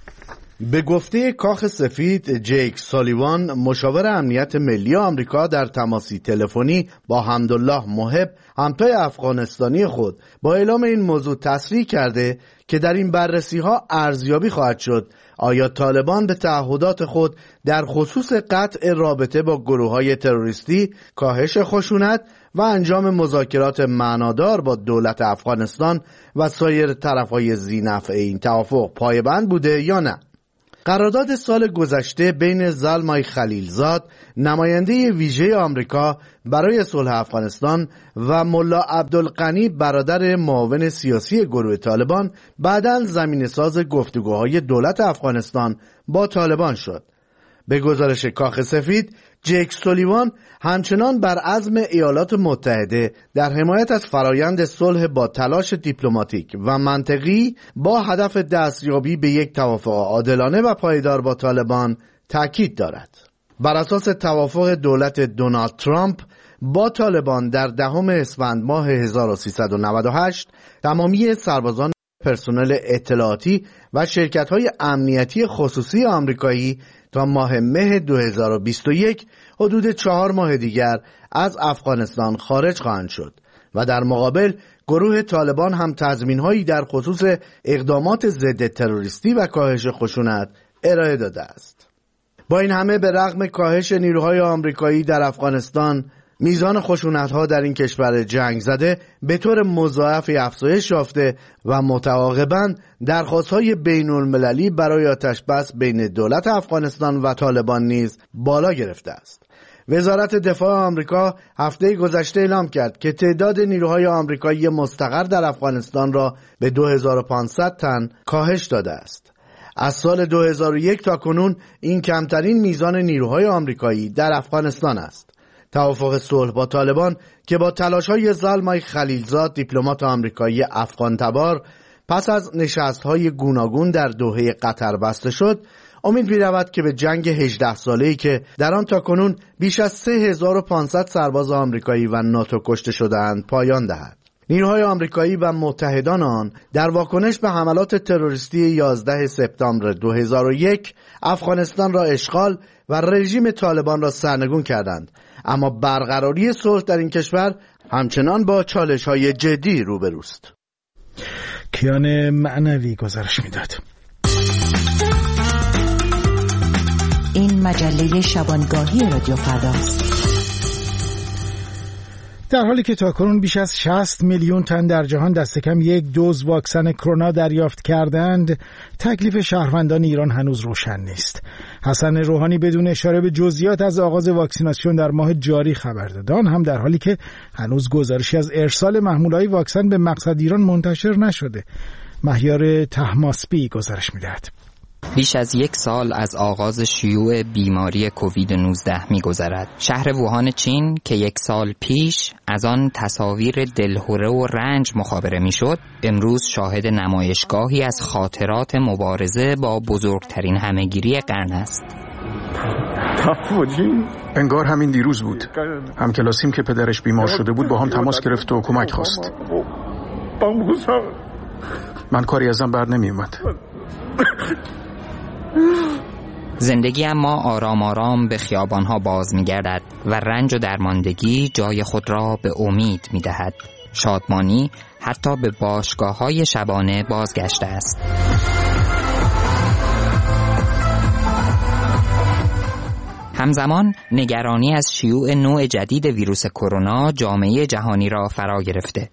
به گفته کاخ سفید، جیک سالیوان مشاور امنیت ملی آمریکا در تماسی تلفنی با حمدالله محب همتای افغانستانی خود با اعلام این موضوع تصریح کرده که در این بررسی ها ارزیابی خواهد شد آیا طالبان به تعهدات خود در خصوص قطع رابطه با گروه های تروریستی، کاهش خشونت و انجام مذاکرات معنادار با دولت افغانستان و سایر طرفهای ذی‌نفع این توافق پایبند بوده یا نه. قرارداد سال گذشته بین زلمای خلیلزاد، نماینده ویژه آمریکا برای صلح افغانستان، و ملا عبدالغنی، برادر معاون سیاسی گروه طالبان، بعداً زمینه‌ساز گفتگوهای دولت افغانستان با طالبان شد. به گزارش کاخ سفید، جیک سالیوان همچنان بر عزم ایالات متحده در حمایت از فرایند صلح با تلاش دیپلماتیک و منطقی با هدف دستیابی به یک توافق عادلانه و پایدار با طالبان تاکید دارد. بر اساس توافق دولت دونالد ترامپ با طالبان در دهم اسفند ماه هزار و سیصد و نود و هشت، تمامی سربازان، پرسنل اطلاعاتی و شرکت‌های امنیتی خصوصی آمریکایی تا ماه مه دو هزار و بیست و یک حدود چهار ماه دیگر از افغانستان خارج خواهند شد و در مقابل گروه طالبان هم تضمین‌هایی در خصوص اقدامات ضد تروریستی و کاهش خشونت ارائه داده است. با این همه به رغم کاهش نیروهای آمریکایی در افغانستان، میزان خشونت‌ها در این کشور جنگ زده به طور مضاعفی افزایش یافته و متعاقباً درخواست‌های بین‌المللی برای آتش‌بس بین دولت افغانستان و طالبان نیز بالا گرفته است. وزارت دفاع آمریکا هفته گذشته اعلام کرد که تعداد نیروهای آمریکایی مستقر در افغانستان را به دو هزار و پانصد تن کاهش داده است. از سال دو هزار و یک تا کنون این کمترین میزان نیروهای آمریکایی در افغانستان است. توافق صلح با طالبان که با تلاش‌های زلمای خلیلزاد، دیپلمات آمریکایی افغان تبار، پس از نشست‌های گوناگون در دوحه قطر بسته شد، امید می‌رود که به جنگ هجده ساله‌ای که در آن تاکنون بیش از سه هزار و پانصد سرباز آمریکایی و ناتو کشته شده‌اند پایان دهد. نیروهای آمریکایی و متحدان آن در واکنش به حملات تروریستی یازده سپتامبر دو هزار و یک افغانستان را اشغال و رژیم طالبان را سرنگون کردند، اما برقراری صلح در این کشور همچنان با چالش‌های جدی روبروست. کیان معنوی گزارش میداد. این مجله شبانگاهی رادیو فرداست. در حالی که تاکنون بیش از شصت میلیون تن در جهان دست کم یک دوز واکسن کرونا دریافت کردند، تکلیف شهروندان ایران هنوز روشن نیست. حسن روحانی بدون اشاره به جزئیات از آغاز واکسیناسیون در ماه جاری خبر داد، آن هم در حالی که هنوز گزارشی از ارسال محمولهای واکسن به مقصد ایران منتشر نشده. مهیار طهماسبی گزارش می‌دهد. بیش از یک سال از آغاز شیوع بیماری کووید نوزده می‌گذرد. شهر ووهان چین که یک سال پیش از آن تصاویر دلهره و رنج مخابره می‌شد، امروز شاهد نمایشگاهی از خاطرات مبارزه با بزرگترین همه‌گیری قرن است. انگار همین دیروز بود. همکلاسیم که پدرش بیمار شده بود با هم تماس گرفت و کمک خواست. من کاری ازم بر نمی اومد. زندگی اما آرام آرام به خیابانها باز می گردد و رنج و درماندگی جای خود را به امید می دهد. شادمانی حتی به باشگاه‌های شبانه بازگشته است. همزمان نگرانی از شیوع نوع جدید ویروس کرونا جامعه جهانی را فرا گرفته.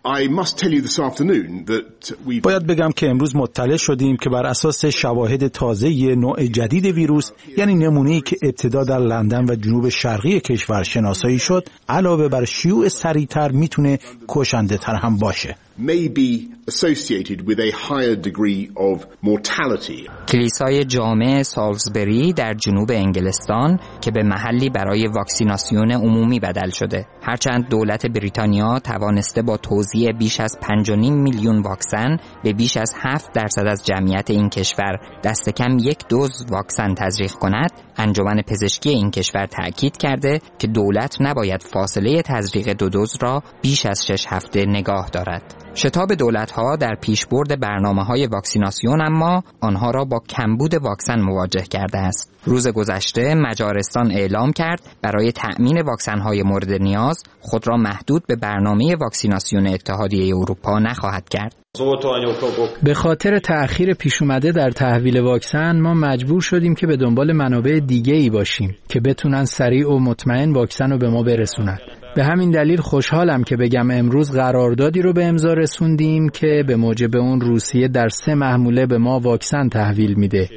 باید بگم که امروز مطلع شدیم که بر اساس شواهد تازه نوع جدید ویروس، یعنی نمونه‌ای که ابتدا در لندن و جنوب شرقی کشور شناسایی شد، علاوه بر شیوع سریعتر میتونه کشنده تر هم باشه. may be associated with a higher degree of mortality. کلیسای جامع سالزبری در جنوب انگلستان که به محلی برای واکسیناسیون عمومی بدل شده. هرچند دولت بریتانیا توانسته با توزیع بیش از پنج و نیم میلیون واکسن به بیش از هفت درصد از جمعیت این کشور دست کم یک دوز واکسن تزریق کند، انجمن پزشکی این کشور تأکید کرده که دولت نباید فاصله تزریق دو دوز را بیش از شش هفته نگاه دارد. شتاب دولت‌ها در پیشبرد برنامه‌های واکسیناسیون اما آنها را با کمبود واکسن مواجه کرده است. روز گذشته مجارستان اعلام کرد برای تأمین واکسن‌های مورد نیاز خود را محدود به برنامه واکسیناسیون اتحادیه اروپا نخواهد کرد. به خاطر تأخیر پیش اومده در تحویل واکسن ما مجبور شدیم که به دنبال منابع دیگه‌ای باشیم که بتونن سریع و مطمئن واکسن رو به ما برسونن. به همین دلیل خوشحالم که بگم امروز قراردادی رو به امضا رسوندیم که به موجب اون روسیه در سه محموله به ما واکسن تحویل میده.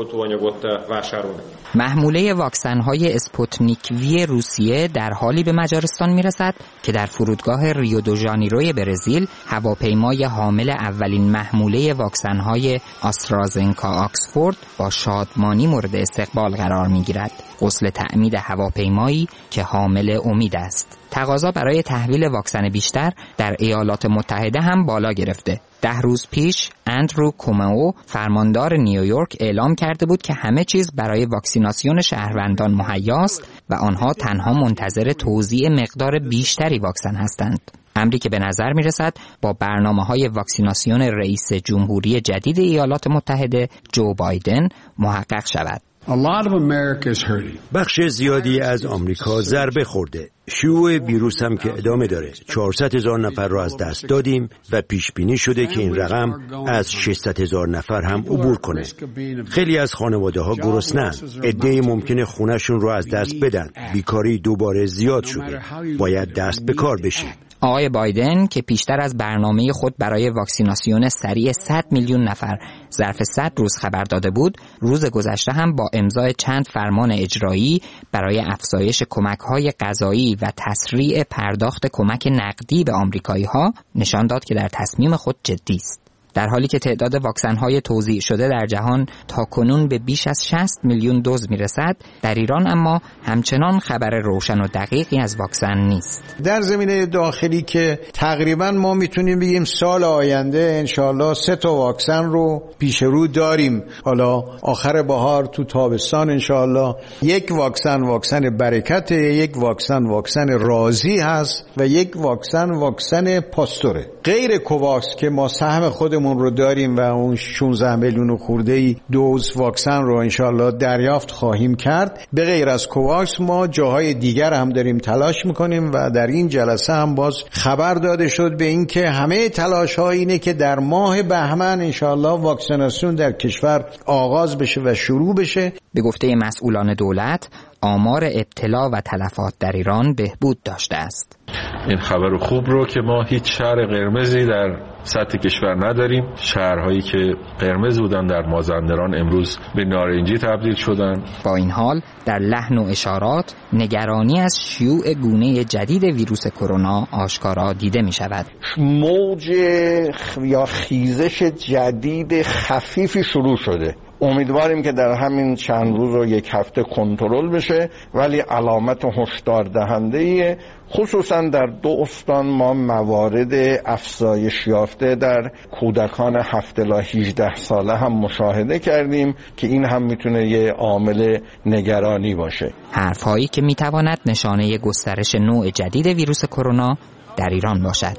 محموله واکسن‌های اسپوتنیک وی روسیه در حالی به مجارستان میرسد که در فرودگاه ریو دو ژانیروی برزیل هواپیمای حامل اولین محموله واکسن‌های آسترازنکا آکسفورد با شادمانی مورد استقبال قرار میگیرد. غسل تعمید هواپیمایی که حامل امید است. تقاضا برای تحویل واکسن بیشتر در ایالات متحده هم بالا گرفته. ده روز پیش اندرو کومئو فرماندار نیویورک اعلام کرده بود که همه چیز برای واکسیناسیون شهروندان مهیاست و آنها تنها منتظر توزیع مقدار بیشتری واکسن هستند. امری که به نظر می رسد با برنامه‌های واکسیناسیون رئیس جمهوری جدید ایالات متحده جو بایدن محقق شود. بخش زیادی از آمریکا ضربه خورده. شیوع ویروس هم که ادامه داره. چهارصد هزار نفر را از دست دادیم و پیش بینی شده که این رقم از ششصد هزار نفر هم عبور کنه. خیلی از خانواده ها گرسنه‌اند. عده‌ای ممکنه خونه‌شون رو از دست بدن. بیکاری دوباره زیاد شده. باید دست به کار بشیم. آقای بایدن که پیشتر از برنامه خود برای واکسیناسیون سریع صد میلیون نفر ظرف صد روز خبر داده بود، روز گذشته هم با امضای چند فرمان اجرایی برای افزایش کمک‌های غذایی و تسریع پرداخت کمک نقدی به آمریکایی‌ها نشان داد که در تصمیم خود جدی است. در حالی که تعداد واکسن‌های توزیع شده در جهان تاکنون به بیش از شصت میلیون دوز میرسد، در ایران اما همچنان خبر روشن و دقیقی از واکسن نیست. در زمینه داخلی که تقریبا ما میتونیم بگیم سال آینده انشالله سه تا واکسن رو پیش رو داریم. حالا آخر بهار تو تابستان انشالله یک واکسن واکسن برکت، یک واکسن واکسن رازی هست و یک واکسن واکسن پاستوره. غیر کوواکس که ما سهم خود رو داریم و اون شانزده میلیون خورده ای دوز واکسن رو انشالله دریافت خواهیم کرد. به غیر از کوواکس ما جاهای دیگر هم داریم تلاش میکنیم و در این جلسه هم باز خبر داده شد به این که همه تلاش ها اینه که در ماه بهمن انشالله واکسیناسیون در کشور آغاز بشه و شروع بشه. به گفته مسئولان دولت آمار ابتلا و تلفات در ایران بهبود داشته است. این خبر خوب رو که ما هیچ شهر قرمزی در سطح کشور نداریم. شهرهایی که قرمز بودن در مازندران امروز به نارنجی تبدیل شدن. با این حال در لحن و اشارات نگرانی از شیوع گونه جدید ویروس کرونا آشکارا دیده می شود. موج یا خیزش جدید خفیفی شروع شده. امیدواریم که در همین چند روز و یک هفته کنترل بشه، ولی علامت هشدار دهنده‌ایه. خصوصا در دو استان ما موارد افزایش یافته در کودکان هفت الی هجده ساله هم مشاهده کردیم که این هم میتونه یه عامل نگرانی باشه. حرف‌هایی که میتواند نشانه گسترش نوع جدید ویروس کرونا در ایران باشد.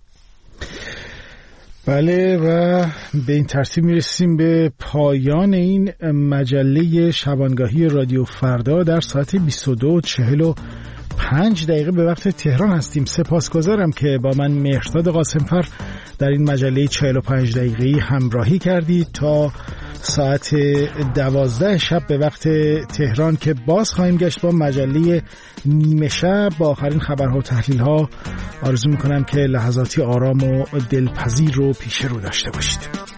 بله و به این ترتیب میرسیم به پایان این مجله شبانگاهی رادیو فردا. در ساعت بیست و دو و چهل و پنج دقیقه به وقت تهران هستیم. سپاسگزارم که با من مهرداد قاسمفر در این مجله چهل و پنج دقیقه‌ای همراهی کردید تا ساعت دوازده شب به وقت تهران که باز خواهیم گشت با مجله نیمه شب با آخرین خبرها و تحلیل‌ها. آرزو میکنم که لحظاتی آرام و دلپذیر رو پیش رو داشته باشید.